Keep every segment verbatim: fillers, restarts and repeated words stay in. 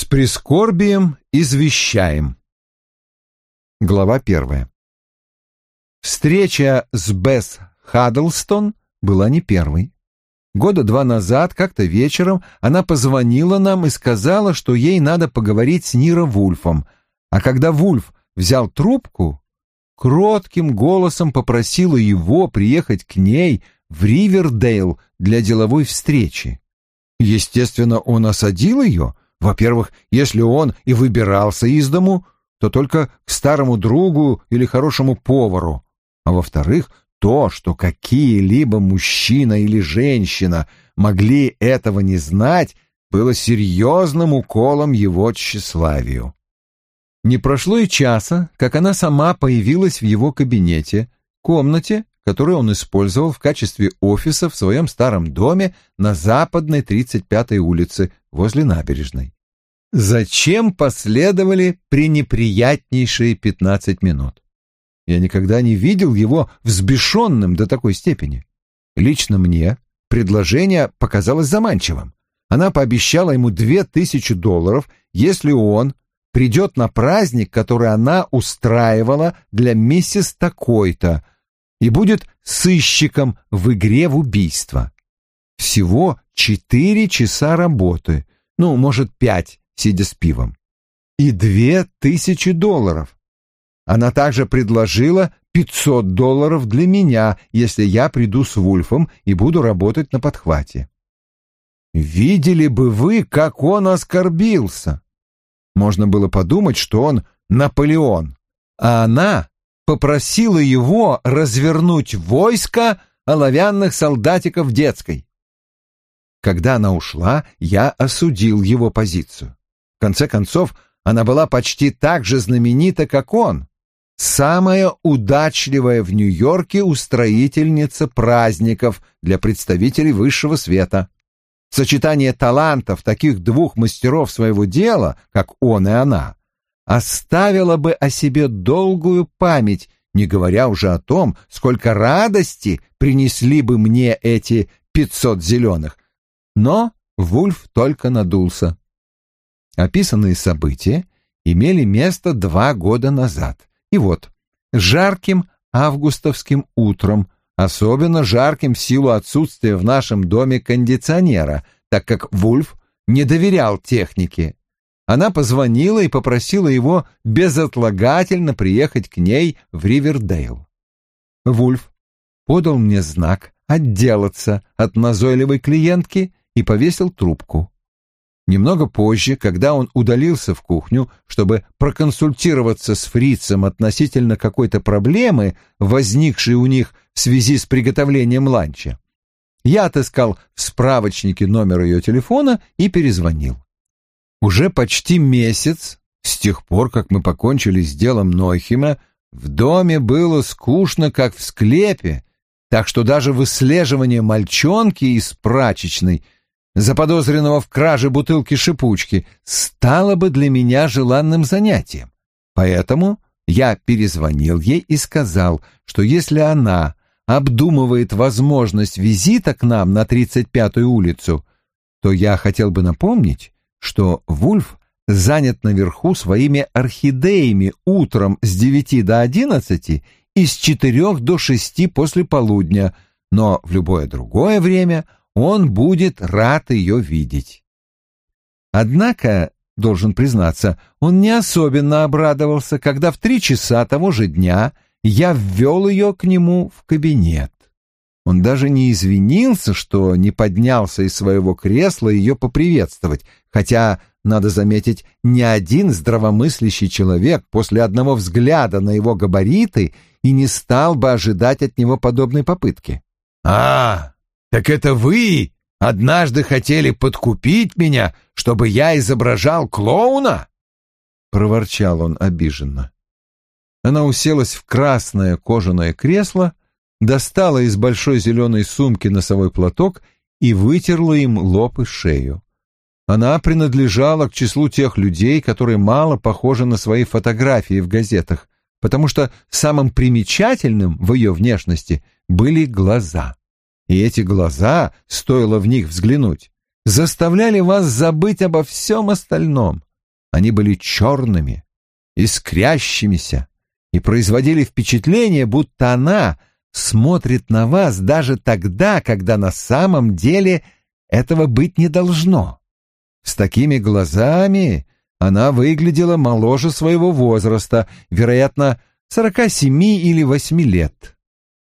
прискорбием извещаем. Глава первая. Встреча с Бесс Хаддлстон была не первой. Года два назад, как-то вечером, она позвонила нам и сказала, что ей надо поговорить с Ниро Вульфом, а когда Вульф взял трубку, кротким голосом попросила его приехать к ней в Ривердейл для деловой встречи. Естественно, он осадил ее. Во-первых, если он и выбирался из дому, то только к старому другу или хорошему повару. А во-вторых, то, что какие-либо мужчина или женщина могли этого не знать, было серьезным уколом его тщеславию. Не прошло и часа, как она сама появилась в его кабинете, комнате, которую он использовал в качестве офиса в своем старом доме на западной тридцать пятой улице возле набережной. Зачем последовали пренеприятнейшие пятнадцать минут? Я никогда не видел его взбешенным до такой степени. Лично мне предложение показалось заманчивым. Она пообещала ему две тысячи долларов, если он придет на праздник, который она устраивала для миссис такой-то, и будет сыщиком в игре в убийство. Всего четыре часа работы, ну, может, пять, сидя с пивом. И две тысячи долларов. Она также предложила пятьсот долларов для меня, если я приду с Вульфом и буду работать на подхвате. Видели бы вы, как он оскорбился. Можно было подумать, что он Наполеон, а она попросила его развернуть войско оловянных солдатиков детской. Когда она ушла, я осудил его позицию. В конце концов, она была почти так же знаменита, как он. Самая удачливая в Нью-Йорке устроительница праздников для представителей высшего света. Сочетание талантов таких двух мастеров своего дела, как он и она, оставило бы о себе долгую память, не говоря уже о том, сколько радости принесли бы мне эти пятьсот зеленых. Но Вульф только надулся. Описанные события имели место два года назад. И вот, жарким августовским утром, особенно жарким в силу отсутствия в нашем доме кондиционера, так как Вульф не доверял технике, она позвонила и попросила его безотлагательно приехать к ней в Ривердейл. Вульф подал мне знак отделаться от назойливой клиентки и повесил трубку. Немного позже, когда он удалился в кухню, чтобы проконсультироваться с фрицем относительно какой-то проблемы, возникшей у них в связи с приготовлением ланча, я отыскал в справочнике номер ее телефона и перезвонил. Уже почти месяц, с тех пор, как мы покончили с делом Нойхема, в доме было скучно, как в склепе, так что даже выслеживание мальчонки из прачечной, заподозренного в краже бутылки шипучки, стало бы для меня желанным занятием. Поэтому я перезвонил ей и сказал, что если она обдумывает возможность визита к нам на тридцать пятую улицу, то я хотел бы напомнить, что Вульф занят наверху своими орхидеями утром с девяти до одиннадцати и с четырех до шести после полудня, но в любое другое время он будет рад ее видеть. Однако, должен признаться, он не особенно обрадовался, когда в три часа того же дня я ввел ее к нему в кабинет. Он даже не извинился, что не поднялся из своего кресла ее поприветствовать, хотя, надо заметить, ни один здравомыслящий человек после одного взгляда на его габариты и не стал бы ожидать от него подобной попытки. «А, так это вы однажды хотели подкупить меня, чтобы я изображал клоуна?» — проворчал он обиженно. Она уселась в красное кожаное кресло, достала из большой зеленой сумки носовой платок и вытерла им лоб и шею. Она принадлежала к числу тех людей, которые мало похожи на свои фотографии в газетах, потому что самым примечательным в ее внешности были глаза. И эти глаза, стоило в них взглянуть, заставляли вас забыть обо всем остальном. Они были черными, искрящимися и производили впечатление, будто она смотрит на вас даже тогда, когда на самом деле этого быть не должно. С такими глазами она выглядела моложе своего возраста, вероятно, сорока семи или восьми лет.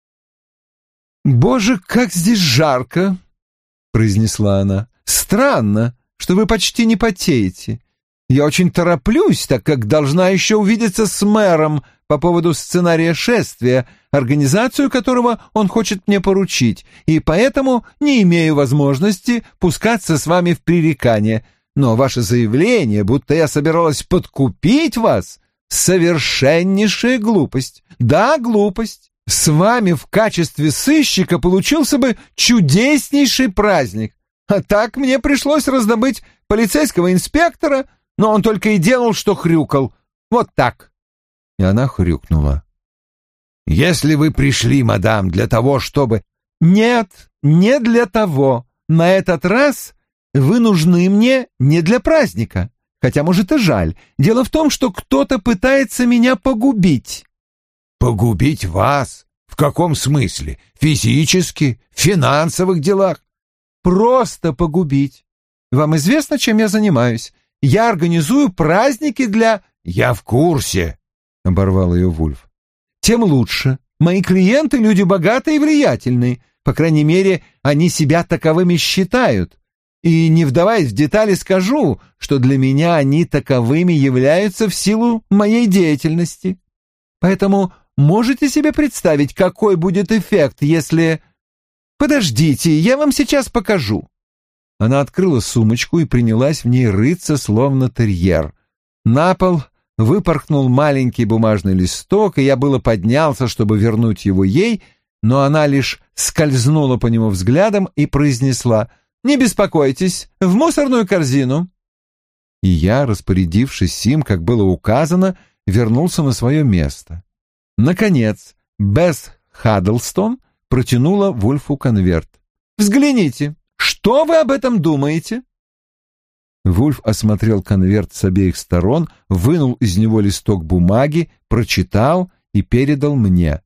«Боже, как здесь жарко!» — произнесла она. «Странно, что вы почти не потеете. Я очень тороплюсь, так как должна еще увидеться с мэром по поводу сценария шествия, организацию которого он хочет мне поручить, и поэтому не имею возможности пускаться с вами в пререкание. Но ваше заявление, будто я собиралась подкупить вас, — совершеннейшая глупость. Да, глупость. С вами в качестве сыщика получился бы чудеснейший праздник. А так мне пришлось раздобыть полицейского инспектора, но он только и делал, что хрюкал. Вот так». И она хрюкнула. «Если вы пришли, мадам, для того, чтобы...» «Нет, не для того. На этот раз вы нужны мне не для праздника. Хотя, может, и жаль. Дело в том, что кто-то пытается меня погубить». «Погубить вас? В каком смысле? Физически? В финансовых делах?» «Просто погубить. Вам известно, чем я занимаюсь? Я организую праздники для...» «Я в курсе», — оборвал ее Вульф. «Тем лучше. Мои клиенты — люди богатые и влиятельные. По крайней мере, они себя таковыми считают. И, не вдаваясь в детали, скажу, что для меня они таковыми являются в силу моей деятельности. Поэтому можете себе представить, какой будет эффект, если... Подождите, я вам сейчас покажу». Она открыла сумочку и принялась в ней рыться, словно терьер. На пол выпорхнул маленький бумажный листок, и я было поднялся, чтобы вернуть его ей, но она лишь скользнула по нему взглядом и произнесла: «Не беспокойтесь, в мусорную корзину». И я, распорядившись им, как было указано, вернулся на свое место. Наконец, Бесс Хаддлстон протянула Вульфу конверт. «Взгляните, что вы об этом думаете?» Вульф осмотрел конверт с обеих сторон, вынул из него листок бумаги, прочитал и передал мне.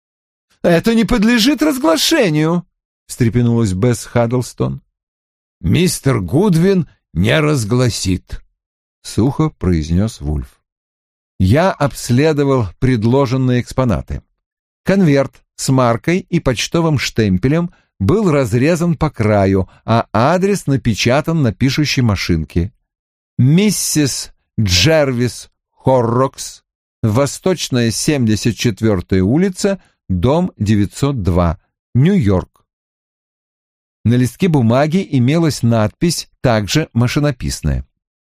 «Это не подлежит разглашению», — встрепенулась Бесс Хаддлстон. «Мистер Гудвин не разгласит», — сухо произнес Вульф. Я обследовал предложенные экспонаты. Конверт с маркой и почтовым штемпелем был разрезан по краю, а адрес напечатан на пишущей машинке. Миссис Джервис Хоррокс, Восточная семьдесят четвёртая улица, дом девятьсот два, Нью-Йорк. На листке бумаги имелась надпись, также машинописная.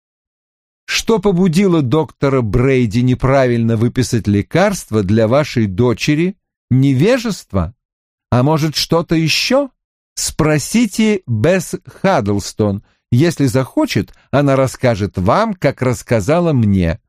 «Что побудило доктора Брейди неправильно выписать лекарство для вашей дочери? Невежество? А может, что-то еще? Спросите Бесс Хаддлстон. Если захочет, она расскажет вам, как рассказала мне».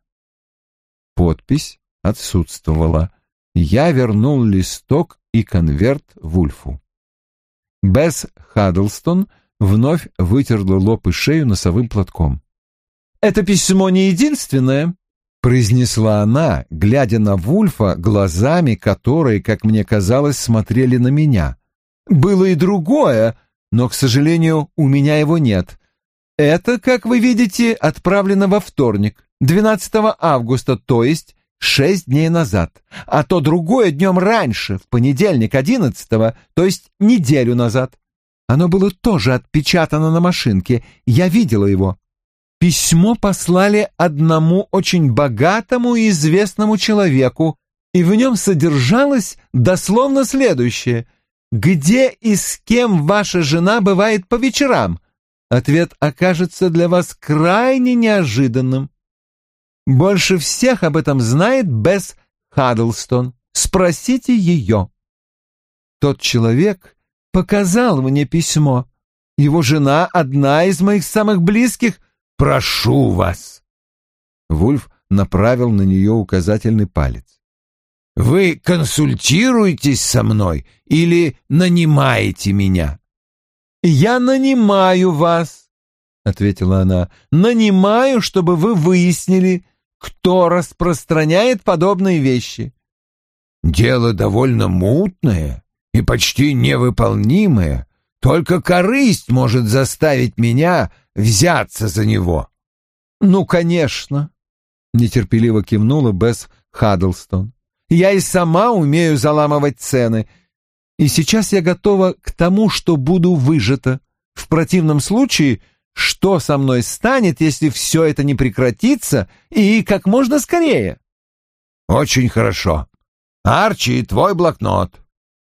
Подпись отсутствовала. Я вернул листок и конверт Вульфу. Бесс Хаддлстон вновь вытерла лоб и шею носовым платком. «Это письмо не единственное», — произнесла она, глядя на Вульфа глазами, которые, как мне казалось, смотрели на меня. «Было и другое, но, к сожалению, у меня его нет. Это, как вы видите, отправлено во вторник, двенадцатого августа, то есть шесть дней назад, а то другое днем раньше, в понедельник, одиннадцатого, то есть неделю назад. Оно было тоже отпечатано на машинке, я видела его. Письмо послали одному очень богатому и известному человеку, и в нем содержалось дословно следующее: «Где и с кем ваша жена бывает по вечерам?» Ответ окажется для вас крайне неожиданным. Больше всех об этом знает Бесс Хаддлстон. Спросите ее. Тот человек показал мне письмо. Его жена — одна из моих самых близких. «Прошу вас!» Вульф направил на нее указательный палец. «Вы консультируетесь со мной или нанимаете меня?» «Я нанимаю вас», — ответила она. «Нанимаю, чтобы вы выяснили, кто распространяет подобные вещи». «Дело довольно мутное и почти невыполнимое. Только корысть может заставить меня взяться за него». «Ну, конечно», — нетерпеливо кивнула Бесс Хаддлстон. «Я и сама умею заламывать цены. И сейчас я готова к тому, что буду выжата. В противном случае, что со мной станет, если все это не прекратится, и как можно скорее?» «Очень хорошо. Арчи, твой блокнот».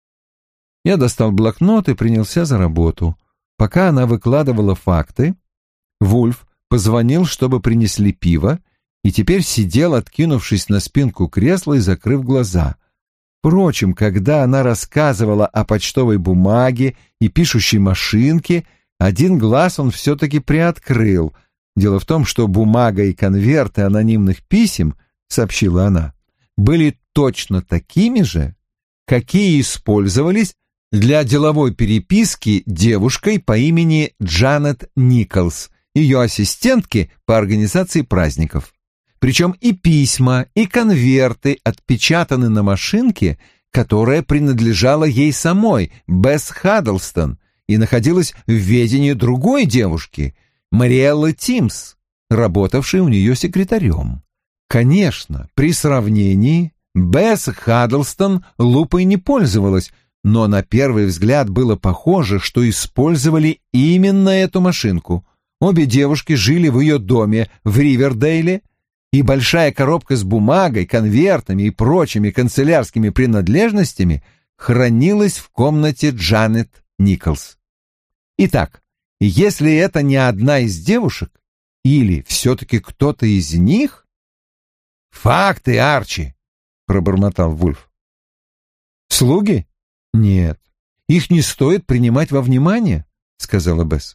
Я достал блокнот и принялся за работу. Пока она выкладывала факты, Вульф позвонил, чтобы принесли пиво, и теперь сидел, откинувшись на спинку кресла и закрыв глаза. Впрочем, когда она рассказывала о почтовой бумаге и пишущей машинке, один глаз он все-таки приоткрыл. Дело в том, что бумага и конверты анонимных писем, сообщила она, были точно такими же, какие использовались для деловой переписки девушкой по имени Джанет Николс, ее ассистентки по организации праздников. Причем и письма, и конверты отпечатаны на машинке, которая принадлежала ей самой, Бесс Хаддлстон, и находилась в ведении другой девушки, Мариэллы Тимс, работавшей у нее секретарем. Конечно, при сравнении Бесс Хаддлстон лупой не пользовалась, но на первый взгляд было похоже, что использовали именно эту машинку. Обе девушки жили в ее доме в Ривердейле, и большая коробка с бумагой, конвертами и прочими канцелярскими принадлежностями хранилась в комнате Джанет Николс. Итак, если это не одна из девушек, или все-таки кто-то из них... «Факты, Арчи!» — пробормотал Вульф. «Слуги? Нет, их не стоит принимать во внимание», — сказала Бесс.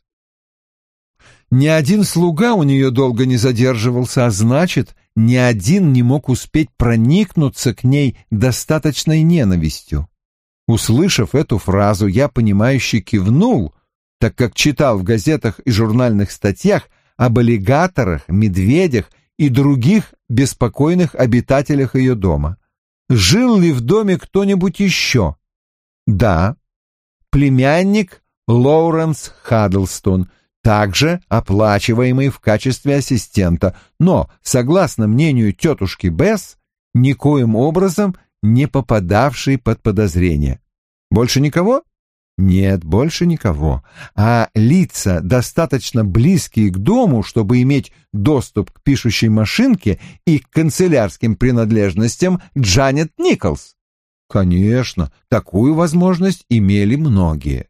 Ни один слуга у нее долго не задерживался, а значит, ни один не мог успеть проникнуться к ней достаточной ненавистью. Услышав эту фразу, я понимающе кивнул, так как читал в газетах и журнальных статьях об аллигаторах, медведях и других беспокойных обитателях ее дома. Жил ли в доме кто-нибудь еще? Да, племянник Лоуренс Хаддлстон, также оплачиваемый в качестве ассистента, но, согласно мнению тетушки Бесс, никоим образом не попадавший под подозрение. Больше никого? Нет, больше никого. А лица, достаточно близкие к дому, чтобы иметь доступ к пишущей машинке и к канцелярским принадлежностям Джанет Николс? Конечно, такую возможность имели многие.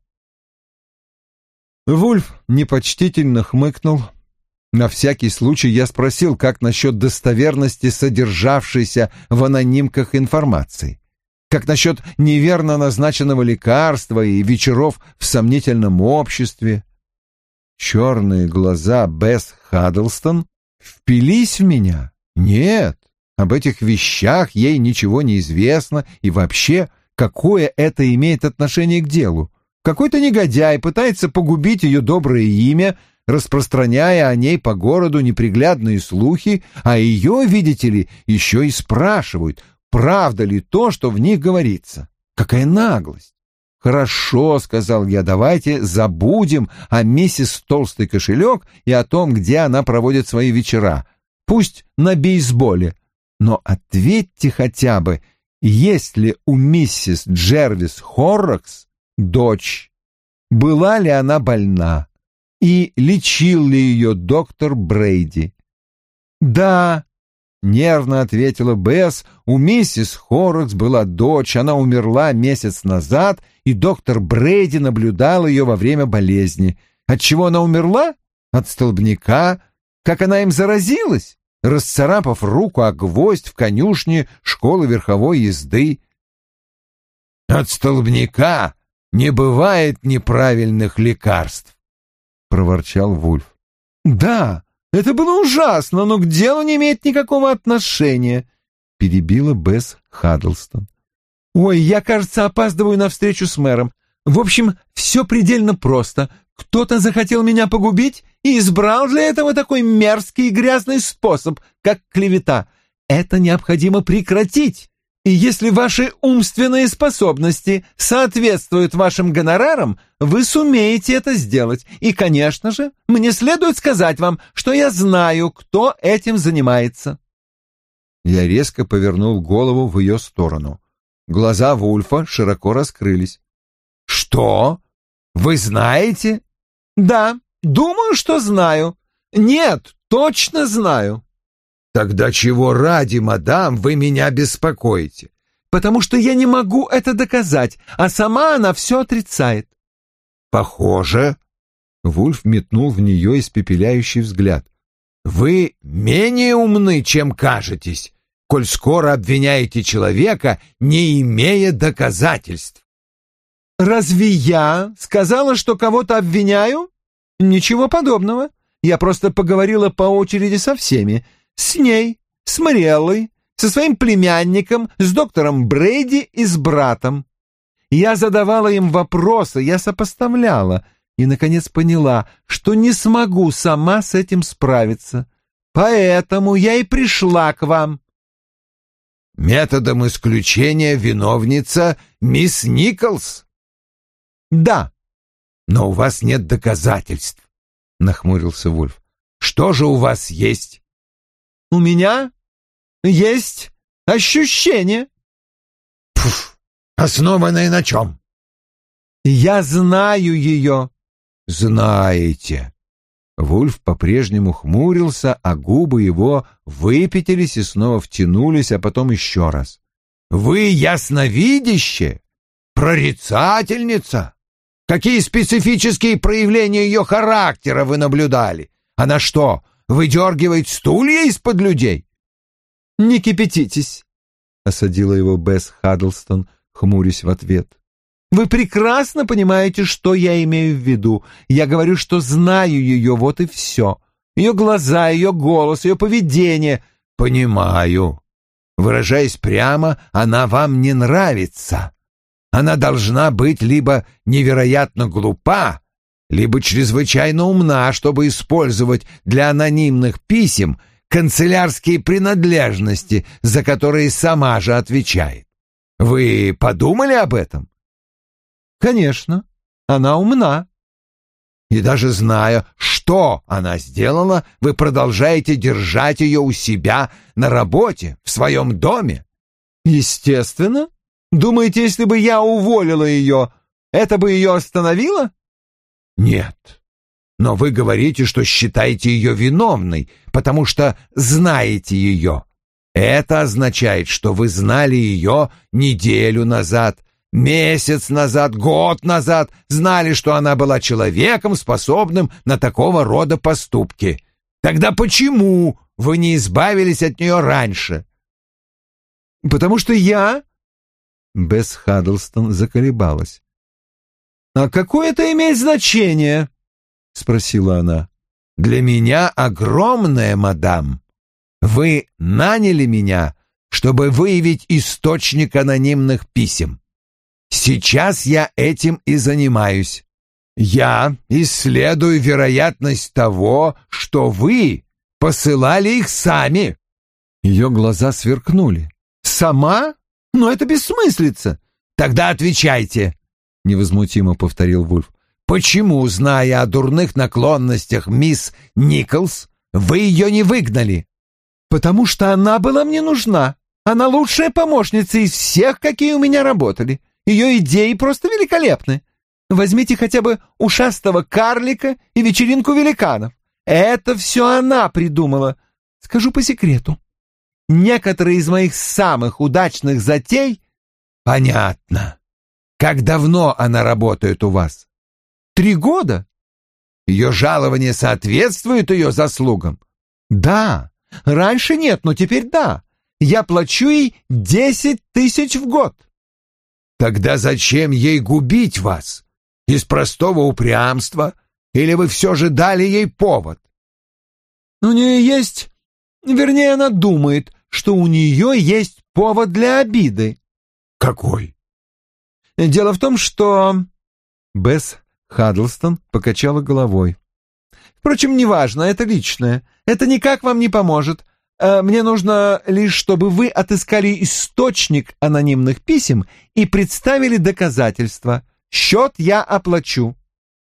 Вульф непочтительно хмыкнул. На всякий случай я спросил, как насчет достоверности содержавшейся в анонимках информации. Как насчет неверно назначенного лекарства и вечеров в сомнительном обществе? Черные глаза Бесс Хаддлстон впились в меня. Нет, об этих вещах ей ничего не известно, и вообще, какое это имеет отношение к делу? Какой-то негодяй пытается погубить ее доброе имя, распространяя о ней по городу неприглядные слухи, а ее, видите ли, еще и спрашивают, правда ли то, что в них говорится. Какая наглость! «Хорошо», — сказал я, — «давайте забудем о миссис Толстый кошелек и о том, где она проводит свои вечера. Пусть на бейсболе. Но ответьте хотя бы, есть ли у миссис Джервис Хоррокс дочь? Была ли она больна? И лечил ли ее доктор Брейди?» «Да», — нервно ответила Бесс, — «у миссис Хоррокс была дочь, она умерла месяц назад, и доктор Брейди наблюдал ее во время болезни. От чего она умерла? От столбняка. Как она им заразилась? Расцарапав руку о гвоздь в конюшне школы верховой езды». «От столбняка не бывает неправильных лекарств», — проворчал Вульф. «Да, это было ужасно, но к делу не имеет никакого отношения», — перебила Бесс Хаддлстон. «Ой, я, кажется, опаздываю на встречу с мэром. В общем, все предельно просто. Кто-то захотел меня погубить и избрал для этого такой мерзкий и грязный способ, как клевета. Это необходимо прекратить. И если ваши умственные способности соответствуют вашим гонорарам, вы сумеете это сделать. И, конечно же, мне следует сказать вам, что я знаю, кто этим занимается». Я резко повернул голову в ее сторону. Глаза Вульфа широко раскрылись. «Что? Вы знаете?» «Да, думаю, что знаю. Нет, точно знаю». «Тогда чего ради, мадам, вы меня беспокоите?» «Потому что я не могу это доказать, а сама она все отрицает». «Похоже...» Вульф метнул в нее испепеляющий взгляд. «Вы менее умны, чем кажетесь, коль скоро обвиняете человека, не имея доказательств». «Разве я сказала, что кого-то обвиняю? Ничего подобного. Я просто поговорила по очереди со всеми. С ней, с Мариэллой, со своим племянником, с доктором Брейди и с братом. Я задавала им вопросы, я сопоставляла и, наконец, поняла, что не смогу сама с этим справиться. Поэтому я и пришла к вам». «Методом исключения виновница мисс Николс?» «Да». «Но у вас нет доказательств», — нахмурился Вульф. «Что же у вас есть?» «У меня есть ощущение». «Пф, основанное на чем?» «Я знаю ее». «Знаете». Вульф по-прежнему хмурился, а губы его выпятились и снова втянулись, а потом еще раз. «Вы ясновидяще? Прорицательница? Какие специфические проявления ее характера вы наблюдали? Она что, выдергивает стулья из-под людей?» «Не кипятитесь», — осадила его Бесс Хаддлстон, хмурясь в ответ. «Вы прекрасно понимаете, что я имею в виду. Я говорю, что знаю ее, вот и все. Ее глаза, ее голос, ее поведение». «Понимаю. Выражаясь прямо, она вам не нравится. Она должна быть либо невероятно глупа, либо чрезвычайно умна, чтобы использовать для анонимных писем канцелярские принадлежности, за которые сама же отвечает. Вы подумали об этом?» «Конечно, она умна». «И даже зная, что она сделала, вы продолжаете держать ее у себя на работе, в своем доме?» «Естественно. Думаете, если бы я уволила ее, это бы ее остановило?» «Нет. Но вы говорите, что считаете ее виновной, потому что знаете ее. Это означает, что вы знали ее неделю назад, месяц назад, год назад, знали, что она была человеком, способным на такого рода поступки. Тогда почему вы не избавились от нее раньше?» «Потому что я...» Бесс Хаддлстон заколебалась. «А какое это имеет значение?» — спросила она. «Для меня огромное, мадам. Вы наняли меня, чтобы выявить источник анонимных писем. Сейчас я этим и занимаюсь. Я исследую вероятность того, что вы посылали их сами». Ее глаза сверкнули. «Сама? Но это бессмыслица». «Тогда отвечайте», — невозмутимо повторил Вульф. «Почему, зная о дурных наклонностях мисс Николс, вы ее не выгнали?» «Потому что она была мне нужна. Она лучшая помощница из всех, какие у меня работали. Ее идеи просто великолепны. Возьмите хотя бы ушастого карлика и вечеринку великанов. Это все она придумала. Скажу по секрету. Некоторые из моих самых удачных затей...» «Понятно. Как давно она работает у вас?» «Три года». «Ее жалование соответствует ее заслугам?» «Да. Раньше нет, но теперь да. Я плачу ей десять тысяч в год». «Тогда зачем ей губить вас? Из простого упрямства? Или вы все же дали ей повод?» «У нее есть... Вернее, она думает, что у нее есть повод для обиды». «Какой?» «Дело в том, что...» Бесс Хаддлстон покачала головой. «Впрочем, неважно, это личное. Это никак вам не поможет. Мне нужно лишь, чтобы вы отыскали источник анонимных писем и представили доказательства. Счет я оплачу».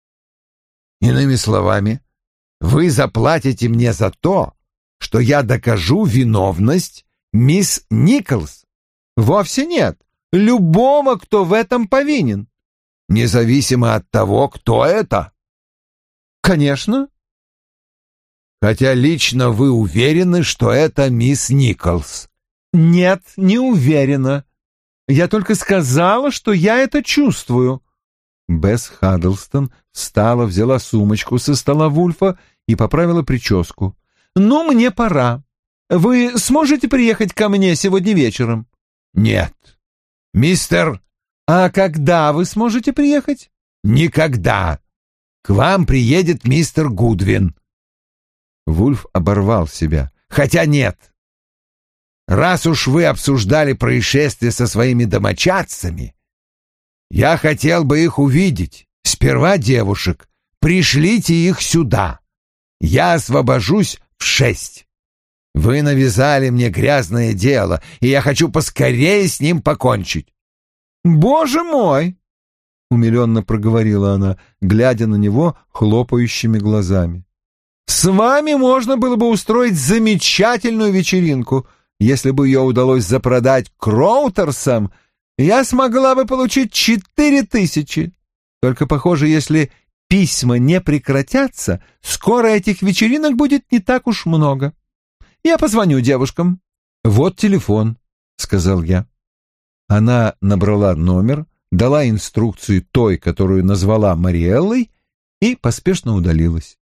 Иными словами, вы заплатите мне за то, что я докажу виновность мисс Николс? Вовсе нет. Любого, кто в этом повинен. Независимо от того, кто это? Конечно. Хотя лично вы уверены, что это мисс Николс? Нет, не уверена. Я только сказала, что я это чувствую. Бесс Хаддлстон встала, взяла сумочку со стола Вульфа и поправила прическу. «Ну, мне пора. Вы сможете приехать ко мне сегодня вечером?» «Нет. Мистер...» «А когда вы сможете приехать?» «Никогда. К вам приедет мистер Гудвин». Вульф оборвал себя. «Хотя нет. Раз уж вы обсуждали происшествие со своими домочадцами, я хотел бы их увидеть. Сперва девушек. Пришлите их сюда. Я освобожусь в шесть. Вы навязали мне грязное дело, и я хочу поскорее с ним покончить». «Боже мой!» — умиленно проговорила она, глядя на него хлопающими глазами. «С вами можно было бы устроить замечательную вечеринку. Если бы ее удалось запродать Кроутерсам, я смогла бы получить четыре тысячи. Только, похоже, если письма не прекратятся, скоро этих вечеринок будет не так уж много. Я позвоню девушкам». «Вот телефон», — сказал я. Она набрала номер, дала инструкцию той, которую назвала Мариэллой, и поспешно удалилась.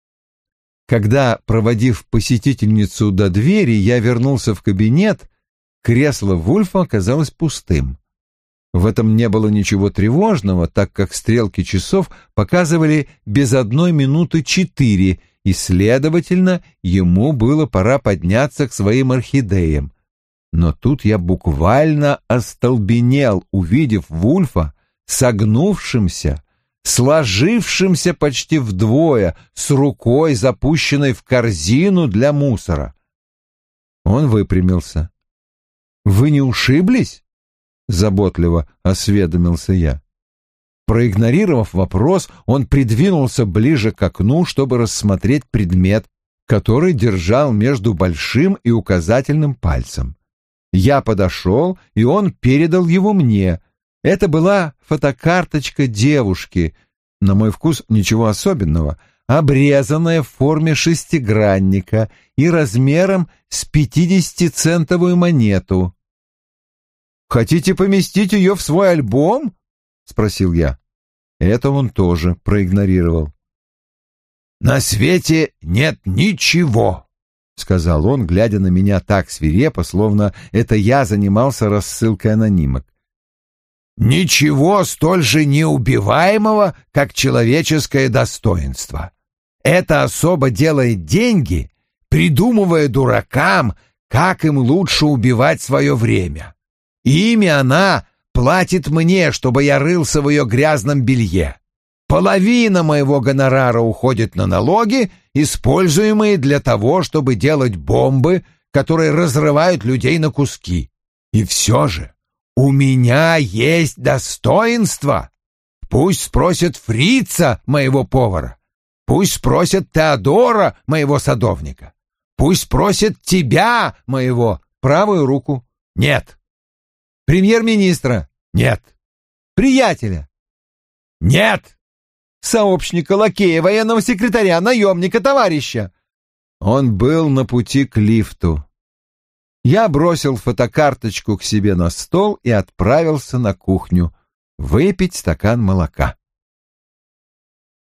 Когда, проводив посетительницу до двери, я вернулся в кабинет, кресло Вульфа оказалось пустым. В этом не было ничего тревожного, так как стрелки часов показывали без одной минуты четыре, и, следовательно, ему было пора подняться к своим орхидеям. Но тут я буквально остолбенел, увидев Вульфа согнувшимся, сложившимся почти вдвое, с рукой, запущенной в корзину для мусора. Он выпрямился. «Вы не ушиблись?» — заботливо осведомился я. Проигнорировав вопрос, он придвинулся ближе к окну, чтобы рассмотреть предмет, который держал между большим и указательным пальцем. Я подошел, и он передал его мне. Это была фотокарточка девушки, на мой вкус ничего особенного, обрезанная в форме шестигранника и размером с пятидесятицентовую монету. «Хотите поместить ее в свой альбом?» — спросил я. Это он тоже проигнорировал. «На свете нет ничего», — сказал он, глядя на меня так свирепо, словно это я занимался рассылкой анонимок. «Ничего столь же неубиваемого, как человеческое достоинство. Эта особа делает деньги, придумывая дуракам, как им лучше убивать свое время. Ими она платит мне, чтобы я рылся в ее грязном белье. Половина моего гонорара уходит на налоги, используемые для того, чтобы делать бомбы, которые разрывают людей на куски. И все же у меня есть достоинство. Пусть спросят фрица, моего повара. Пусть спросят Теодора, моего садовника. Пусть спросят тебя, моего правую руку. Нет. Премьер-министра. Нет. Приятеля. Нет. Сообщника, лакея, военного секретаря, наемника, товарища. Он был на пути к лифту. Я бросил фотокарточку к себе на стол и отправился на кухню выпить стакан молока.